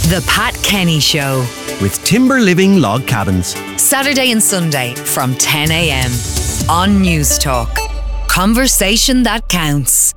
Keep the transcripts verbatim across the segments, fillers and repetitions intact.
The Pat Kenny Show with Timber Living Log Cabins. Saturday and Sunday from ten a.m. on News Talk. Conversation that counts.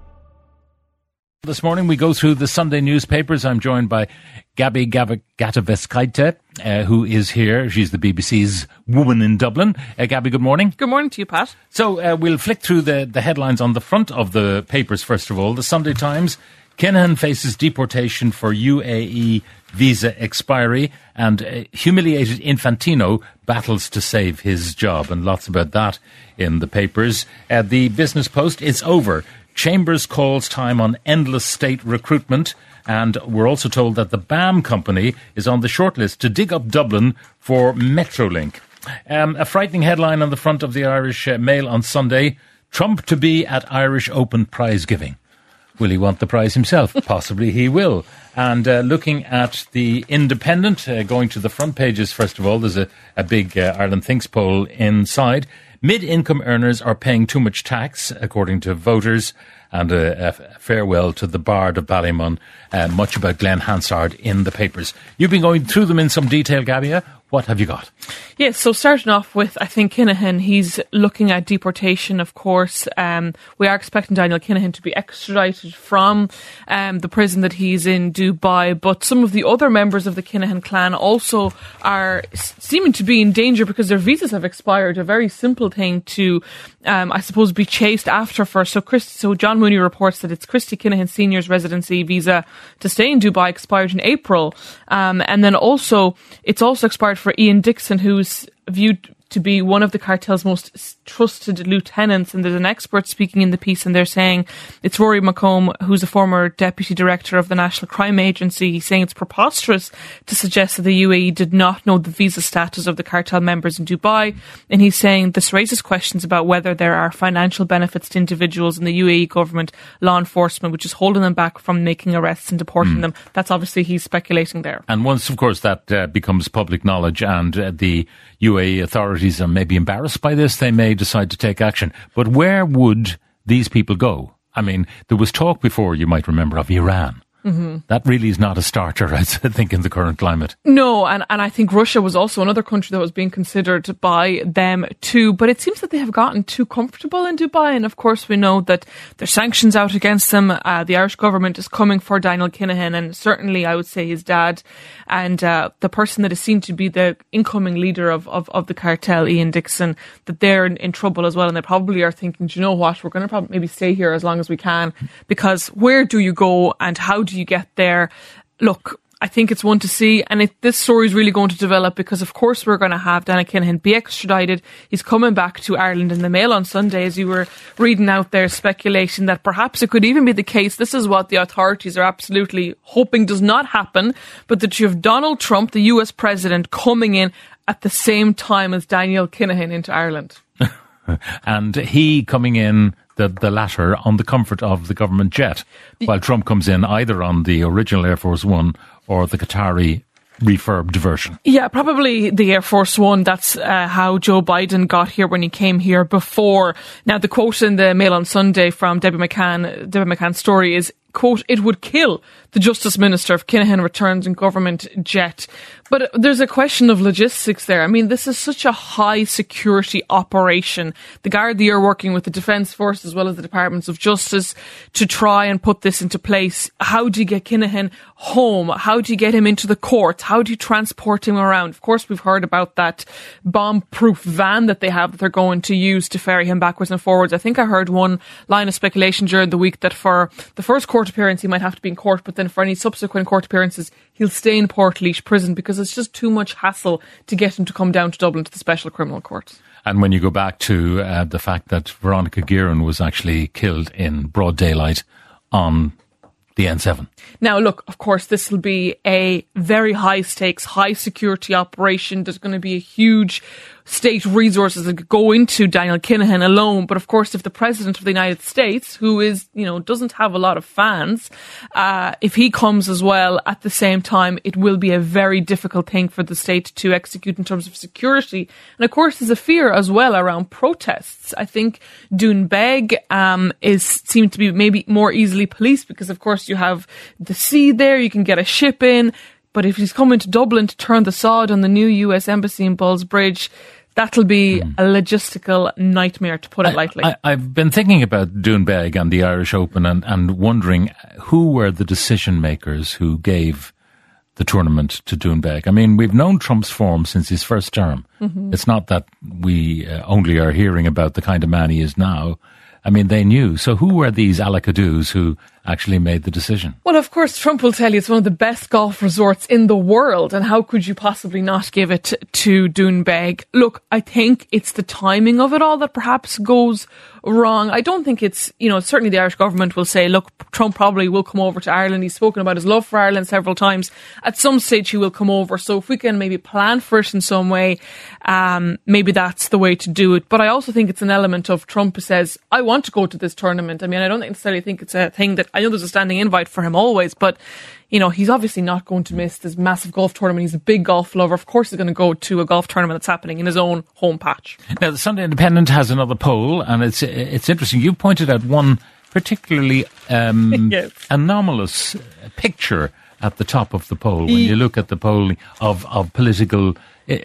This morning we go through the Sunday newspapers. I'm joined by Gabi Gatoveskaite, uh, who is here. She's the B B C's woman in Dublin. Uh, Gabi, good morning. Good morning to you, Pat. So uh, we'll flick through the, the headlines on the front of the papers first of all. The Sunday Times: Kinahan faces deportation for U A E visa expiry, and uh, humiliated Infantino battles to save his job. And lots about that in the papers. Uh, the Business Post: it's over. Chambers calls time on endless state recruitment. And we're also told that the B A M company is on the shortlist to dig up Dublin for Metrolink. Um, a frightening headline on the front of the Irish uh, Mail on Sunday: Trump to be at Irish Open prize giving. Will he want the prize himself? Possibly he will. And uh, looking at the Independent, uh, going to the front pages first of all, there's a, a big uh, Ireland Thinks poll inside. Mid-income earners are paying too much tax, according to voters. And a, a farewell to the Bard of Ballymun. Uh, much about Glenn Hansard in the papers. You've been going through them in some detail, Gabia. What have you got? Yes, so starting off with, I think, Kinahan, he's looking at deportation, of course. Um, we are expecting Daniel Kinahan to be extradited from um, the prison that he's in, Dubai. But some of the other members of the Kinahan clan also are seeming to be in danger because their visas have expired. A very simple thing to, um, I suppose, be chased after for. So, Chris, so John Mooney reports that it's Christy Kinahan Senior's residency visa to stay in Dubai expired in April. Um, and then also, it's also expired for Ian Dixon, who's viewed to be one of the cartel's most trusted lieutenants. And there's an expert speaking in the piece, and they're saying it's Rory McComb, who's a former deputy director of the National Crime Agency. He's saying it's preposterous to suggest that the U A E did not know the visa status of the cartel members in Dubai. And he's saying this raises questions about whether there are financial benefits to individuals in the U A E government law enforcement, which is holding them back from making arrests and deporting mm. them. That's obviously, he's speculating there. And once, of course, that uh, becomes public knowledge and uh, the U A E authorities are maybe embarrassed by this, they may decide to take action. But where would these people go? I mean, there was talk before, you might remember, of Iran. Mm-hmm. That really is not a starter, I think, in the current climate. No, and, and I think Russia was also another country that was being considered by them too. But it seems that they have gotten too comfortable in Dubai. And of course, we know that there's sanctions out against them. Uh, the Irish government is coming for Daniel Kinahan, and certainly I would say his dad and uh, the person that is seen to be the incoming leader of, of, of the cartel, Ian Dixon, that they're in, in trouble as well. And they probably are thinking, do you know what, we're going to probably maybe stay here as long as we can, because where do you go and how do you get there? Look, I think it's one to see, and it, this story is really going to develop because, of course, we're going to have Daniel Kinahan be extradited. He's coming back to Ireland. In the Mail on Sunday, as you were reading out there, speculation that perhaps it could even be the case, this is what the authorities are absolutely hoping does not happen, but that you have Donald Trump, the U S president, coming in at the same time as Daniel Kinahan into Ireland. And he coming in, the, the latter, on the comfort of the government jet, while Trump comes in either on the original Air Force One or the Qatari refurbed version. Yeah, probably the Air Force One. That's uh, how Joe Biden got here when he came here before. Now, the quote in the Mail on Sunday from Debbie McCann, Debbie McCann's story is, quote, "It would kill the Justice Minister if Kinahan returns in government jet." But there's a question of logistics there. I mean, this is such a high security operation. The Gardaí are working with the Defence Force as well as the Departments of Justice to try and put this into place. How do you get Kinahan home? How do you get him into the courts? How do you transport him around? Of course, we've heard about that bomb-proof van that they have that they're going to use to ferry him backwards and forwards. I think I heard one line of speculation during the week that for the first court appearance he might have to be in court, but then for any subsequent court appearances he'll stay in Portlaoise prison because it's just too much hassle to get him to come down to Dublin to the Special Criminal Court. And when you go back to uh, the fact that Veronica Guerin was actually killed in broad daylight on the N seven. Now, look, of course, this will be a very high stakes, high security operation. There's going to be a huge state resources that go into Daniel Kinahan alone. But of course, if the President of the United States, who is, you know, doesn't have a lot of fans, uh, if he comes as well at the same time, it will be a very difficult thing for the state to execute in terms of security. And of course, there's a fear as well around protests. I think Doonbeg um, is seemed to be maybe more easily policed because, of course, you have the sea there. You can get a ship in. But if he's coming to Dublin to turn the sod on the new U S Embassy in Bulls Bridge, that'll be mm. a logistical nightmare, to put it I, lightly. I, I've been thinking about Doonbeg and the Irish Open and, and wondering who were the decision makers who gave the tournament to Doonbeg. I mean, we've known Trump's form since his first term. Mm-hmm. It's not that we uh, only are hearing about the kind of man he is now. I mean, they knew. So who were these alacadoos who actually made the decision? Well, of course, Trump will tell you it's one of the best golf resorts in the world, and how could you possibly not give it to Doonbeg? Look, I think it's the timing of it all that perhaps goes wrong. I don't think it's, you know, certainly the Irish government will say, look, Trump probably will come over to Ireland. He's spoken about his love for Ireland several times. At some stage he will come over. So if we can maybe plan for it in some way, um, maybe that's the way to do it. But I also think it's an element of Trump who says, I want to go to this tournament. I mean, I don't necessarily think it's a thing that, I know there's a standing invite for him always, but you know, he's obviously not going to miss this massive golf tournament. He's a big golf lover. Of course he's going to go to a golf tournament that's happening in his own home patch. Now, the Sunday Independent has another poll, and it's it's interesting. You pointed out one particularly um, yes. anomalous picture at the top of the poll. When you look at the polling of, of political...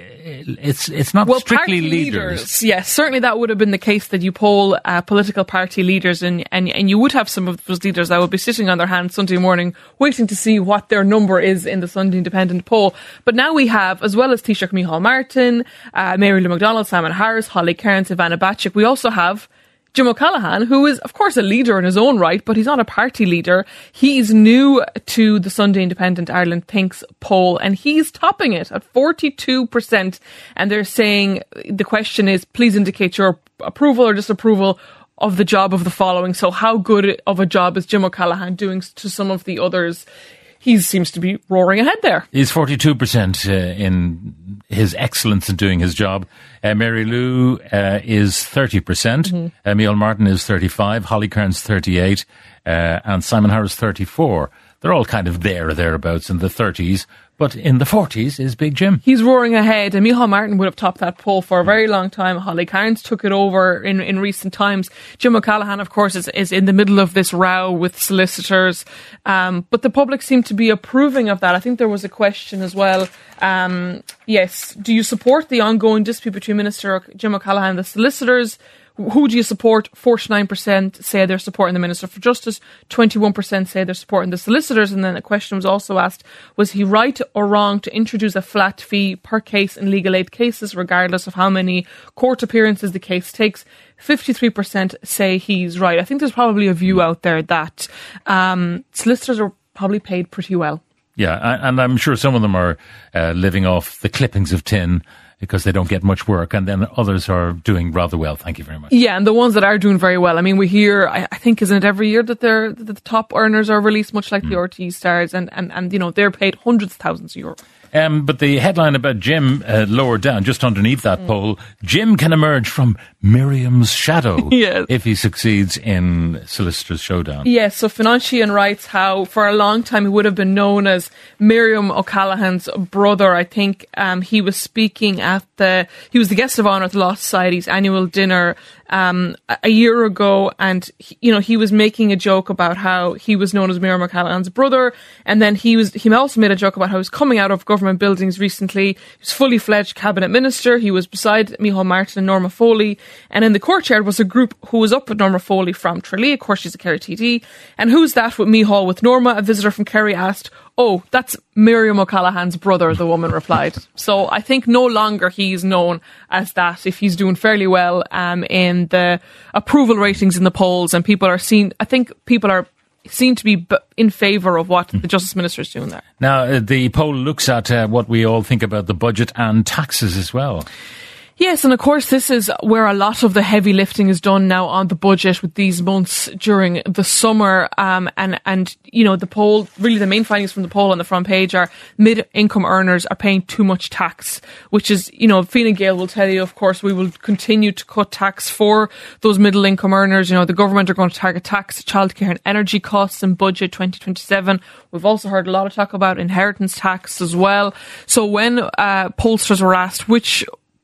It's it's not well, strictly party leaders. leaders. Yes, certainly that would have been the case, that you poll uh, political party leaders, and, and and you would have some of those leaders that would be sitting on their hands Sunday morning waiting to see what their number is in the Sunday Independent poll. But now we have, as well as Taoiseach Micheál Martin, uh, Mary Lou McDonald, Simon Harris, Holly Cairns, Ivana Bacik, we also have Jim O'Callaghan, who is, of course, a leader in his own right, but he's not a party leader. He's new to the Sunday Independent Ireland Thinks poll, and he's topping it at forty-two percent. And they're saying, the question is, please indicate your approval or disapproval of the job of the following. So how good of a job is Jim O'Callaghan doing to some of the others? He seems to be roaring ahead there. He's forty-two percent uh, in his excellence in doing his job. Uh, Mary Lou uh, is thirty percent. Mm-hmm. Uh, Micheál Martin is thirty-five. Holly Cairns thirty-eight. Uh, and Simon Harris thirty-four. They're all kind of there or thereabouts in the thirties. But in the forties is Big Jim. He's roaring ahead, and Micheál Martin would have topped that poll for a very long time. Holly Cairns took it over in, in recent times. Jim O'Callaghan, of course, is, is in the middle of this row with solicitors. Um, but the public seem to be approving of that. I think there was a question as well. Um, yes, do you support the ongoing dispute between Minister Jim O'Callaghan and the solicitors? Who do you support? forty-nine percent say they're supporting the Minister for Justice. twenty-one percent say they're supporting the solicitors. And then a question was also asked, was he right or wrong to introduce a flat fee per case in legal aid cases, regardless of how many court appearances the case takes? fifty-three percent say he's right. I think there's probably a view out there that um, solicitors are probably paid pretty well. Yeah, and I'm sure some of them are uh, living off the clippings of tin because they don't get much work, and then others are doing rather well. Thank you very much. Yeah, and the ones that are doing very well, I mean, we hear, I, I think, isn't it every year that they're, that the top earners are released, much like mm. the R T E stars, and, and, and, you know, they're paid hundreds of thousands of euros. Um, but the headline about Jim, uh, lower down, just underneath that mm. poll, Jim can emerge from Miriam's shadow yes. if he succeeds in Solicitor's Showdown. Yes, so Financian writes how for a long time he would have been known as Miriam O'Callaghan's brother. I think um, he was speaking at the, he was the guest of honour at the Law Society's annual dinner um, a year ago, and he, you know, he was making a joke about how he was known as Miriam O'Callaghan's brother, and then he was he also made a joke about how he was coming out of government buildings recently. He was fully fledged cabinet minister. He was beside Micheál Martin and Norma Foley, and in the courtyard was a group who was up with Norma Foley from Tralee. Of course, she's a Kerry T D. And who's that with Micheál with Norma? A visitor from Kerry asked. Oh, that's Miriam O'Callaghan's brother, the woman replied. So I think no longer he's known as that, if he's doing fairly well um, in the approval ratings in the polls, and people are seen, I think people are seen to be in favour of what the Justice Minister is doing there. Now, uh, the poll looks at uh, what we all think about the budget and taxes as well. Yes, and of course this is where a lot of the heavy lifting is done now on the budget with these months during the summer. Um, and, and, you know, the poll, really the main findings from the poll on the front page are mid-income earners are paying too much tax, which is, you know, Fine Gael will tell you, of course, we will continue to cut tax for those middle income earners. You know, the government are going to target tax, childcare and energy costs in budget twenty twenty-seven. We've also heard a lot of talk about inheritance tax as well. So when uh, pollsters were asked which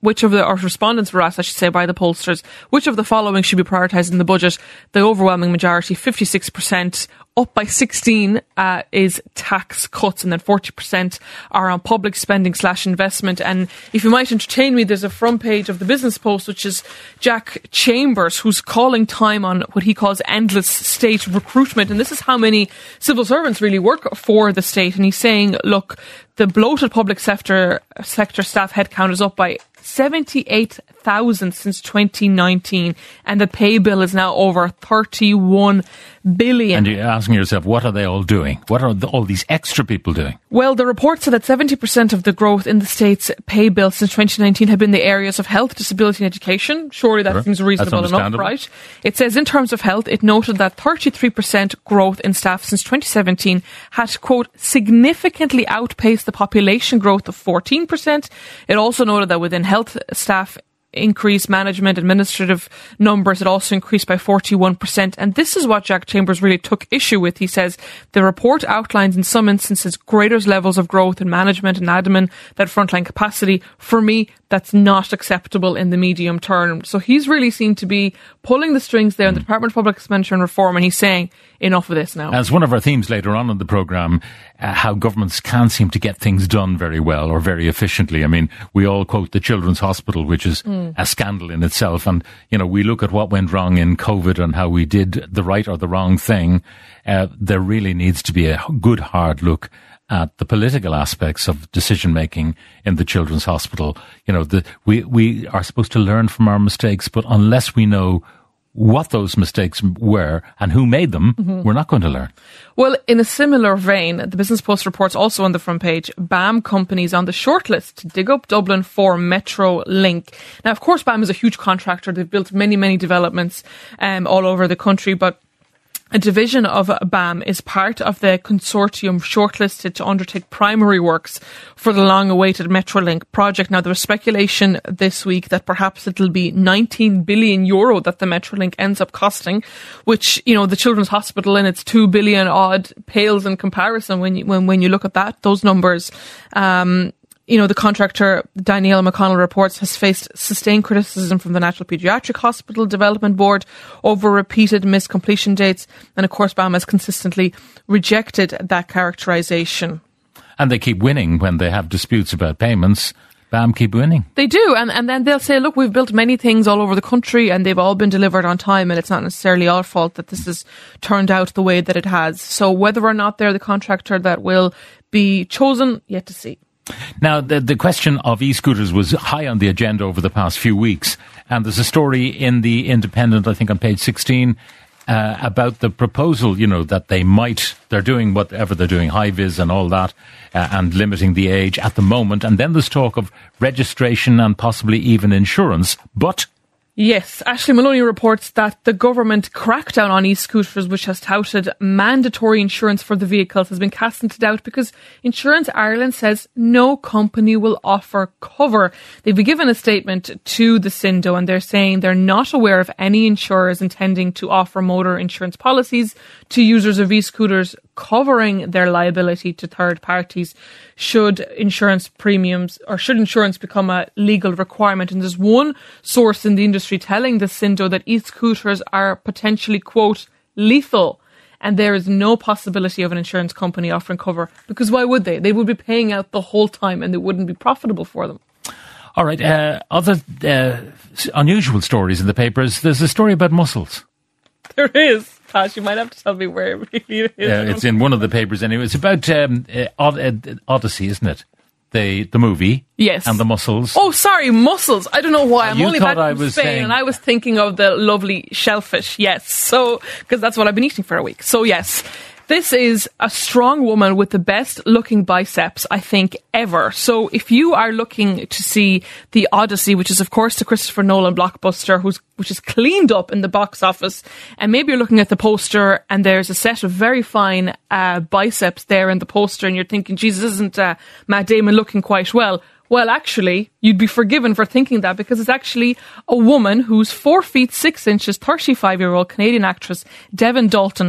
which of the, or respondents were asked, I should say, by the pollsters, which of the following should be prioritised in the budget? The overwhelming majority, fifty-six percent, up by sixteen, uh, is tax cuts, and then forty percent are on public spending slash investment. And if you might entertain me, there's a front page of the Business Post, which is Jack Chambers, who's calling time on what he calls endless state recruitment. And this is how many civil servants really work for the state. And he's saying, look, the bloated public sector sector staff headcount is up by seventy-eight thousand since twenty nineteen, and the pay bill is now over thirty-one billion. And you're asking yourself, what are they all doing? What are the, all these extra people doing? Well, the report said that seventy percent of the growth in the state's pay bill since twenty nineteen had been the areas of health, disability and education. Surely that Sure. seems reasonable enough, right? It says in terms of health, it noted that thirty-three percent growth in staff since twenty seventeen had, quote, significantly outpaced the population growth of fourteen percent. It also noted that within health staff increased management administrative numbers, it also increased by forty-one percent. And this is what Jack Chambers really took issue with. He says the report outlines in some instances greater levels of growth in management and admin than frontline capacity. For me, that's not acceptable in the medium term. So he's really seemed to be pulling the strings there in the Department of Public Expenditure and Reform, and he's saying enough of this now. As one of our themes later on in the programme, uh, how governments can seem to get things done very well or very efficiently. I mean, we all quote the Children's Hospital, which is mm. a scandal in itself. And, you know, we look at what went wrong in COVID and how we did the right or the wrong thing. Uh, there really needs to be a good hard look at the political aspects of decision making in the Children's Hospital. You know, the, we, we are supposed to learn from our mistakes, but unless we know what those mistakes were and who made them, mm-hmm. we're not going to learn. Well, in a similar vein, the Business Post reports also on the front page, B A M companies on the shortlist to dig up Dublin for Metro Link. Now, of course, B A M is a huge contractor. They've built many, many developments um, all over the country, but a division of B A M is part of the consortium shortlisted to undertake primary works for the long-awaited Metrolink project. Now, there was speculation this week that perhaps it'll be nineteen billion euro that the Metrolink ends up costing, which, you know, the Children's Hospital and its two billion odd pales in comparison when you, when, when you look at that, those numbers. Um, You know, the contractor, Danielle McConnell reports, has faced sustained criticism from the National Paediatric Hospital Development Board over repeated missed completion dates. And of course, B A M has consistently rejected that characterisation. And they keep winning when they have disputes about payments. B A M keep winning. They do. And, and then they'll say, look, we've built many things all over the country and they've all been delivered on time. And it's not necessarily our fault that this has turned out the way that it has. So whether or not they're the contractor that will be chosen, yet to see. Now, the, the question of e-scooters was high on the agenda over the past few weeks. And there's a story in the Independent, I think on page sixteen, uh, about the proposal, you know, that they might, they're doing whatever they're doing, high-vis and all that, uh, and limiting the age at the moment. And then there's talk of registration and possibly even insurance. But yes, Ashley Maloney reports that the government crackdown on e-scooters, which has touted mandatory insurance for the vehicles, has been cast into doubt because Insurance Ireland says no company will offer cover. They've been given a statement to the Sindo and they're saying they're not aware of any insurers intending to offer motor insurance policies to users of e-scooters covering their liability to third parties should insurance premiums or should insurance become a legal requirement. And there's one source in the industry telling the Sindo that e-scooters are potentially, quote, lethal. And there is no possibility of an insurance company offering cover because why would they? They would be paying out the whole time and it wouldn't be profitable for them. All right. Uh, other uh, unusual stories in the papers. There's a story about mussels. There is. Gosh, you might have to tell me where it really is. Yeah, it's in one of the papers anyway. It's about um, uh, Od- uh, Odyssey, isn't it? The the movie. Yes. And the mussels. Oh, sorry, mussels. I don't know why. I'm you only back I from was Spain saying... and I was thinking of the lovely shellfish. Yes. So, because that's what I've been eating for a week. So, yes. This is a strong woman with the best looking biceps, I think, ever. So if you are looking to see The Odyssey, which is, of course, the Christopher Nolan blockbuster, who's, which is cleaned up in the box office, and maybe you're looking at the poster and there's a set of very fine uh, biceps there in the poster and you're thinking, Jesus, isn't uh, Matt Damon looking quite well? Well, actually, you'd be forgiven for thinking that because it's actually a woman who's four feet six inches, thirty-five-year-old Canadian actress, Devon Dalton.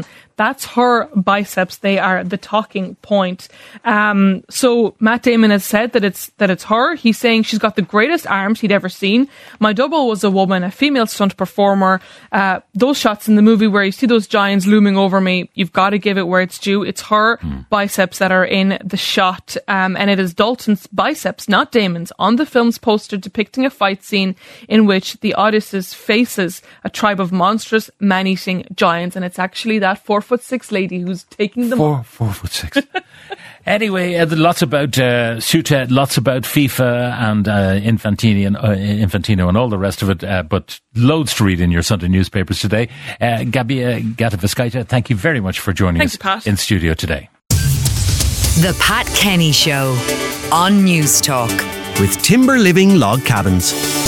That's her biceps. They are the talking point. Um, so Matt Damon has said that it's that it's her. He's saying she's got the greatest arms he'd ever seen. My double was a woman, a female stunt performer. Uh, those shots in the movie where you see those giants looming over me, you've got to give it where it's due. It's her mm. biceps that are in the shot. Um, and it is Dalton's biceps, not Damon's, on the film's poster depicting a fight scene in which the Odysseus faces a tribe of monstrous man-eating giants. And it's actually that four foot six lady who's taking them four, on. Four foot six. Anyway, uh, lots about uh, Suta, lots about FIFA and uh, Infantino, and, uh, Infantino and all the rest of it, uh, but loads to read in your Sunday newspapers today. Uh, Gabia Gatoviskaita, thank you very much for joining Thanks, us Pat. in studio today. The Pat Kenny Show on News Talk. With Timber Living Log Cabins.